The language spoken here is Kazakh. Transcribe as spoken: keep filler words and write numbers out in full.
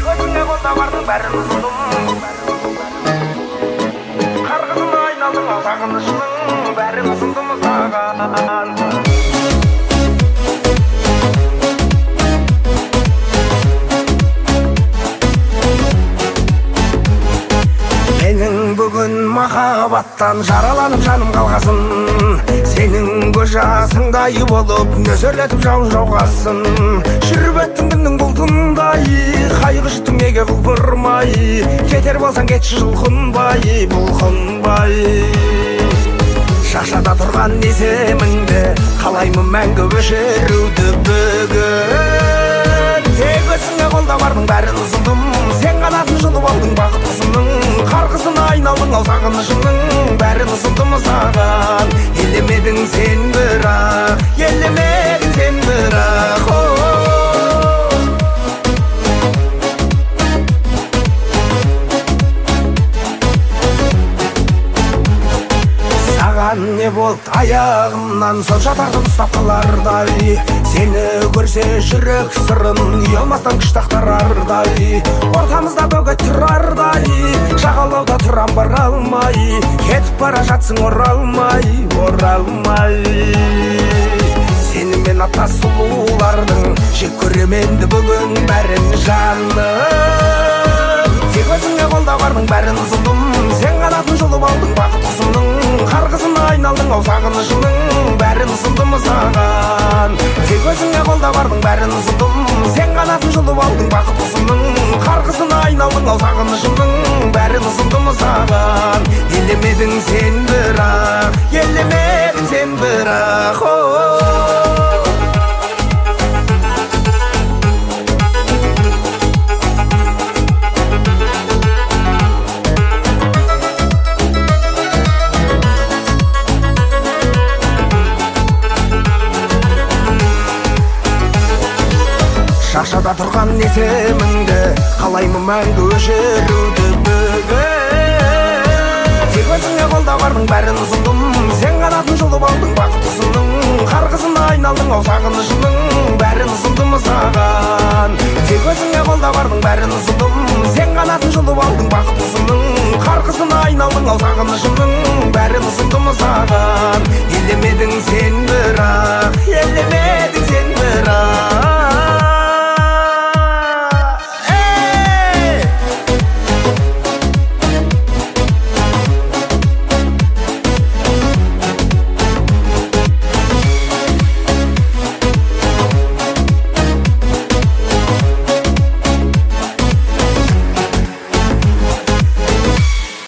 көзіңе қолда бардың бәрін ұсындым, қарғысына айналдың ау сағынышының бәрін ұсындым саған. Менің бүгін махаббаттан жараланып жаным қалғасын, сенің көз жасыңдай болып нөсерлетіп жауын жауғасын. Жүріп өттің күннің бұлтындай, қайғы жұттың неге құлпырмай, кетер болсаң кетші жұлқынбай, бұлқынбай. Шақшада тұрған есеміңді қалаймын мәңгі өшіруді бүгін. Тек өзіңе қолда бардың бәрін ұсындым, сен қанатын жұлып алдың бақыт құсының, қарғысына айналдың ау сағынышының бәрін ұсындым саған. Елемедің сен бірақ, елемедің сен бірақ, саған не болды аяғымнан сонша тартып ұстап қалардай, сені көрсе жүрек сырын ұялмастан күш тақтарардай, ортамызда бөгет тұрардай, жағалауда тұрам бара алмай, кетіп бара жатсың оралмай, оралмай. Сені мен ата сұлулардың жек көременді бүгін бәрін жаным. Тек өзіңе қолда бардың бәрін ұсындым, сен қанатын жұлып алдың бақыт құсының, қарғысына айналдың ау сағынышының бәрін ұсындым саған. Тек өзіңе қолда бардың бәрін ұсындым, сен қанатын жұлып алдың бақыт құсының, қарғысына айналдың ау сағынышының бәрін ұсындым саған. Елемедің сен бірақ, елемедің сен бірақ, шақшада тұрған есеміңді қалаймын мәңгі өшіруді бүгін. Тек өзіңе қолда бардың бәрін ұсындым, сен қанатын жұлып алдың бақыт құсының, қарғысына айналдың ау сағынышының бәрін ұсындым саған. Тек өзіңе қолда бардың бәрін ұсындым, сен қанатын жұлып алдың бақыт құсының, қарғысына айналдың ау сағынышының бәрін ұсындым саған. Елемедің сен бірақ, елемедің сен бірақ.